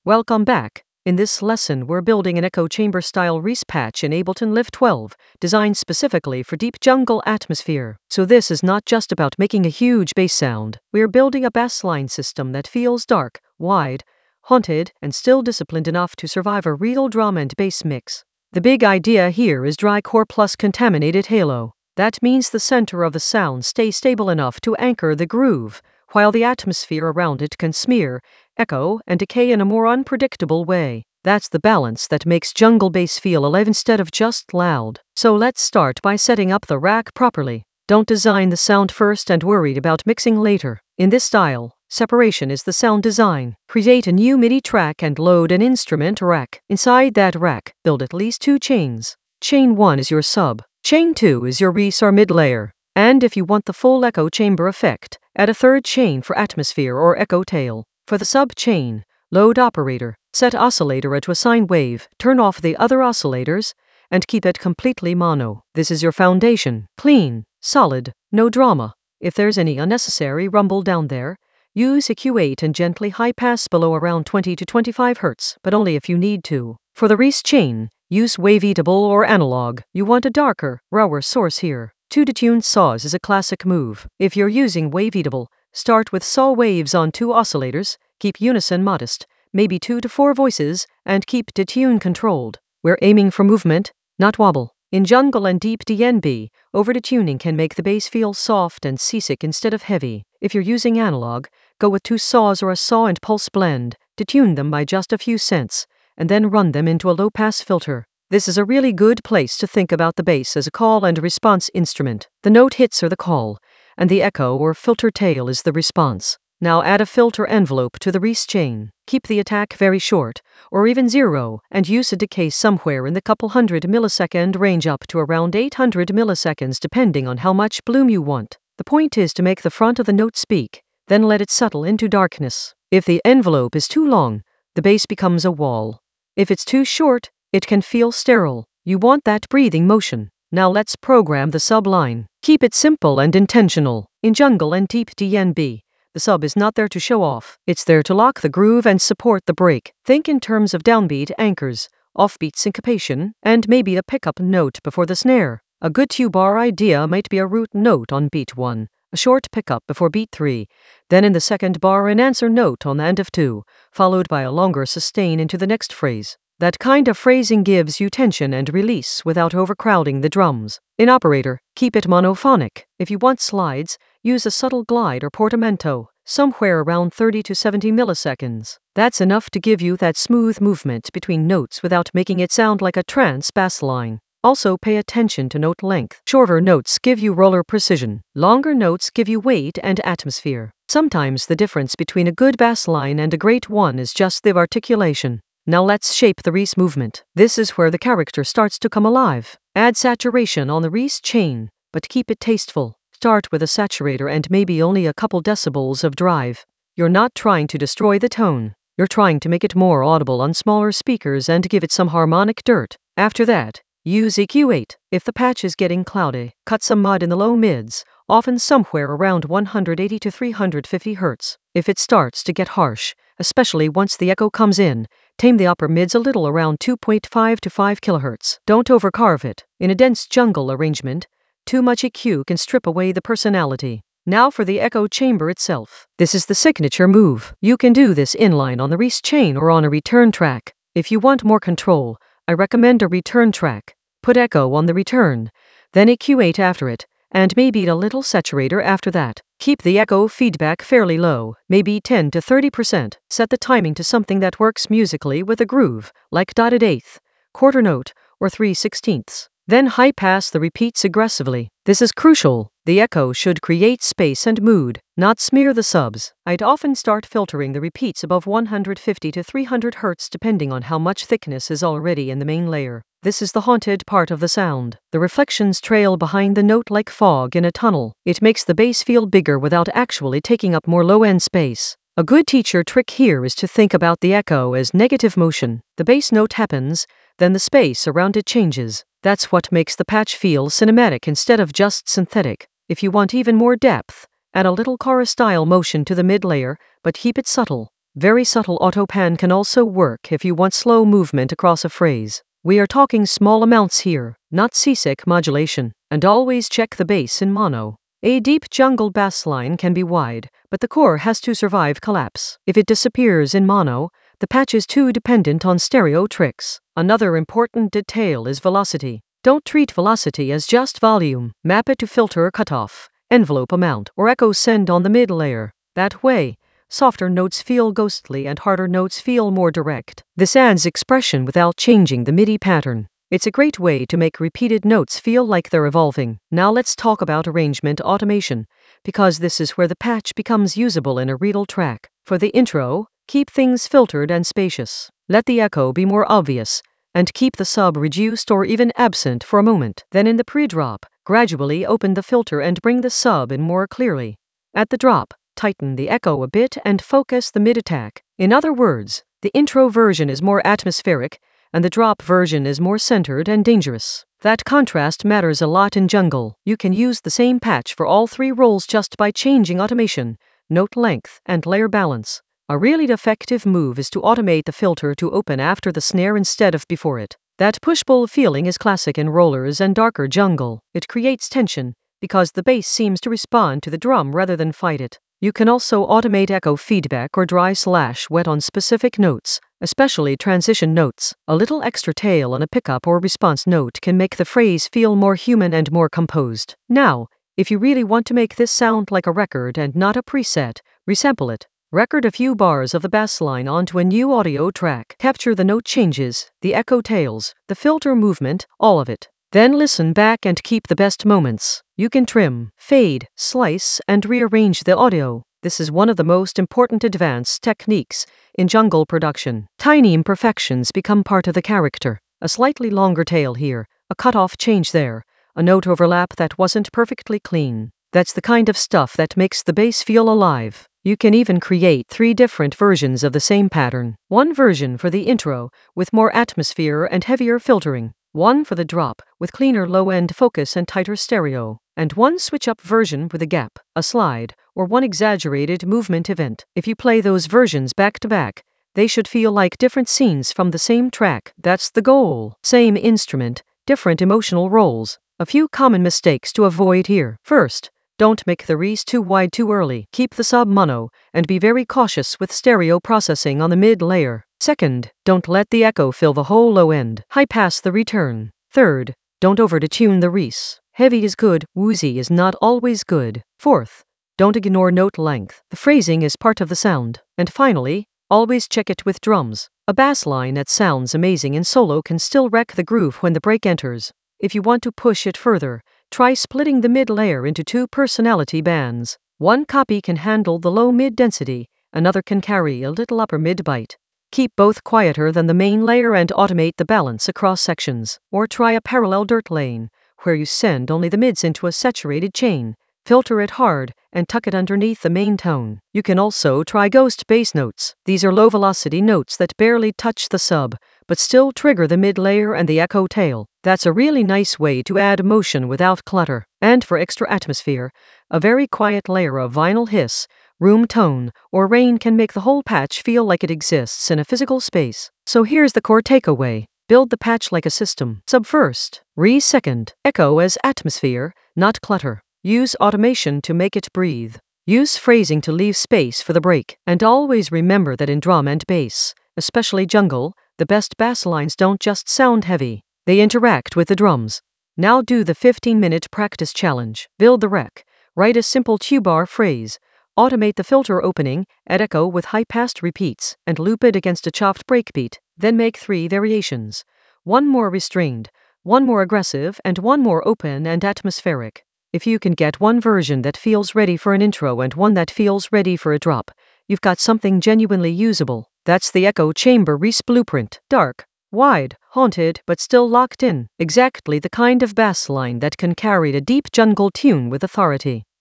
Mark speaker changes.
Speaker 1: Welcome back. In this lesson, we're building an echo chamber style Reese patch in Ableton Live 12, designed specifically for deep jungle atmosphere. So this is not just about making a huge bass sound. We're building a bassline system that feels dark, wide, haunted, and still disciplined enough to survive a real drum and bass mix. The big idea here is dry core plus contaminated halo. That means the center of the sound stays stable enough to anchor the groove, while the atmosphere around it can smear, echo, and decay in a more unpredictable way. That's the balance that makes jungle bass feel alive instead of just loud. So let's start by setting up the rack properly. Don't design the sound first and worry about mixing later. In this style, separation is the sound design. Create a new MIDI track and load an instrument rack. Inside that rack, build at least 2 chains. Chain 1 is your sub. Chain 2 is your Reese or mid layer. And if you want the full echo chamber effect, add a 3rd chain for atmosphere or echo tail. For the sub-chain, load operator, set oscillator to a sine wave, turn off the other oscillators, and keep it completely mono. This is your foundation. Clean, solid, no drama. If there's any unnecessary rumble down there, use EQ8 and gently high pass below around 20 to 25 Hz, but only if you need to. For the Reese chain, use waveatable or analog. You want a darker, rawer source here. 2 detuned saws is a classic move. If you're using waveatable, start with saw waves on 2 oscillators, keep unison modest, maybe 2 to 4 voices, and keep detune controlled. We're aiming for movement, not wobble. In jungle and deep DNB, over-detuning can make the bass feel soft and seasick instead of heavy. If you're using analog, go with 2 saws or a saw and pulse blend, detune them by just a few cents, and then run them into a low-pass filter. This is a really good place to think about the bass as a call and response instrument. The note hits are the call, and the echo or filter tail is the response. Now add a filter envelope to the Reese chain. Keep the attack very short, or even 0, and use a decay somewhere in the couple hundred millisecond range up to around 800 milliseconds depending on how much bloom you want. The point is to make the front of the note speak, then let it settle into darkness. If the envelope is too long, the bass becomes a wall. If it's too short, it can feel sterile. You want that breathing motion. Now let's program the subline. Keep it simple and intentional. In jungle and deep DNB, the sub is not there to show off. It's there to lock the groove and support the break. Think in terms of downbeat anchors, offbeat syncopation, and maybe a pickup note before the snare. A good 2-bar idea might be a root note on beat 1, a short pickup before beat 3, then in the 2nd bar an answer note on the end of 2, followed by a longer sustain into the next phrase. That kind of phrasing gives you tension and release without overcrowding the drums. In operator, keep it monophonic. If you want slides, use a subtle glide or portamento, somewhere around 30 to 70 milliseconds. That's enough to give you that smooth movement between notes without making it sound like a trance bass line. Also pay attention to note length. Shorter notes give you roller precision. Longer notes give you weight and atmosphere. Sometimes the difference between a good bass line and a great one is just the articulation. Now let's shape the Reese movement. This is where the character starts to come alive. Add saturation on the Reese chain, but keep it tasteful. Start with a saturator and maybe only a couple decibels of drive. You're not trying to destroy the tone. You're trying to make it more audible on smaller speakers and give it some harmonic dirt. After that, use EQ8. If the patch is getting cloudy, cut some mud in the low mids, often somewhere around 180 to 350 Hz. If it starts to get harsh, especially once the echo comes in, tame the upper mids a little around 2.5 to 5 kHz. Don't overcarve it. In a dense jungle arrangement, too much EQ can strip away the personality. Now for the echo chamber itself. This is the signature move. You can do this inline on the Reese chain or on a return track. If you want more control, I recommend a return track. Put echo on the return, then EQ8 after it, and maybe a little saturator after that. Keep the echo feedback fairly low, maybe 10 to 30%. Set the timing to something that works musically with a groove, like dotted eighth, quarter note, or 3/16. Then high pass the repeats aggressively. This is crucial. The echo should create space and mood, not smear the subs. I'd often start filtering the repeats above 150 to 300 Hz depending on how much thickness is already in the main layer. This is the haunted part of the sound. The reflections trail behind the note like fog in a tunnel. It makes the bass feel bigger without actually taking up more low-end space. A good teacher trick here is to think about the echo as negative motion. The bass note happens, then the space around it changes. That's what makes the patch feel cinematic instead of just synthetic. If you want even more depth, add a little chorus-style motion to the mid layer, but keep it subtle. Very subtle auto pan can also work if you want slow movement across a phrase. We are talking small amounts here, not seasick modulation. And always check the bass in mono. A deep jungle bass line can be wide, but the core has to survive collapse. If it disappears in mono, the patch is too dependent on stereo tricks. Another important detail is velocity. Don't treat velocity as just volume. Map it to filter cutoff, envelope amount, or echo send on the mid layer. That way, softer notes feel ghostly and harder notes feel more direct. This adds expression without changing the MIDI pattern. It's a great way to make repeated notes feel like they're evolving. Now let's talk about arrangement automation, because this is where the patch becomes usable in a real track. For the intro, keep things filtered and spacious. Let the echo be more obvious, and keep the sub reduced or even absent for a moment. Then in the pre-drop, gradually open the filter and bring the sub in more clearly. At the drop, tighten the echo a bit and focus the mid-attack. In other words, the intro version is more atmospheric, and the drop version is more centered and dangerous. That contrast matters a lot in jungle. You can use the same patch for all three roles just by changing automation, note length, and layer balance. A really effective move is to automate the filter to open after the snare instead of before it. That push-pull feeling is classic in rollers and darker jungle. It creates tension, because the bass seems to respond to the drum rather than fight it. You can also automate echo feedback or dry/wet on specific notes, especially transition notes. A little extra tail on a pickup or response note can make the phrase feel more human and more composed. Now, if you really want to make this sound like a record and not a preset, resample it. Record a few bars of the bass line onto a new audio track. Capture the note changes, the echo tails, the filter movement, all of it. Then listen back and keep the best moments. You can trim, fade, slice, and rearrange the audio. This is one of the most important advanced techniques in jungle production. Tiny imperfections become part of the character. A slightly longer tail here, a cutoff change there, a note overlap that wasn't perfectly clean. That's the kind of stuff that makes the bass feel alive. You can even create 3 different versions of the same pattern. One version for the intro, with more atmosphere and heavier filtering. One for the drop, with cleaner low-end focus and tighter stereo. And one switch-up version with a gap, a slide, or one exaggerated movement event. If you play those versions back to back, they should feel like different scenes from the same track. That's the goal. Same instrument, different emotional roles. A few common mistakes to avoid here. First, don't make the res too wide too early. Keep the sub mono, and be very cautious with stereo processing on the mid layer. Second, don't let the echo fill the whole low end. High pass the return. Third, don't over-detune the res. Heavy is good, woozy is not always good. Fourth, don't ignore note length. The phrasing is part of the sound. And finally, always check it with drums. A bass line that sounds amazing in solo can still wreck the groove when the break enters. If you want to push it further, try splitting the mid layer into 2 personality bands. One copy can handle the low mid density, another can carry a little upper mid bite. Keep both quieter than the main layer and automate the balance across sections. Or try a parallel dirt lane, where you send only the mids into a saturated chain, filter it hard, and tuck it underneath the main tone. You can also try ghost bass notes. These are low-velocity notes that barely touch the sub, but still trigger the mid layer and the echo tail. That's a really nice way to add motion without clutter. And for extra atmosphere, a very quiet layer of vinyl hiss, room tone, or rain can make the whole patch feel like it exists in a physical space. So here's the core takeaway. Build the patch like a system. Sub first, res second, echo as atmosphere, not clutter. Use automation to make it breathe. Use phrasing to leave space for the break. And always remember that in drum and bass, especially jungle, the best bass lines don't just sound heavy. They interact with the drums. Now do the 15-minute practice challenge. Build the rec. Write a simple two-bar phrase. Automate the filter opening, add echo with high-passed repeats, and loop it against a chopped breakbeat. Then make 3 variations. 1 more restrained, 1 more aggressive, and 1 more open and atmospheric. If you can get one version that feels ready for an intro and one that feels ready for a drop, you've got something genuinely usable. That's the echo chamber res blueprint. Dark, wide, haunted, but still locked in. Exactly the kind of bass line that can carry a deep jungle tune with authority.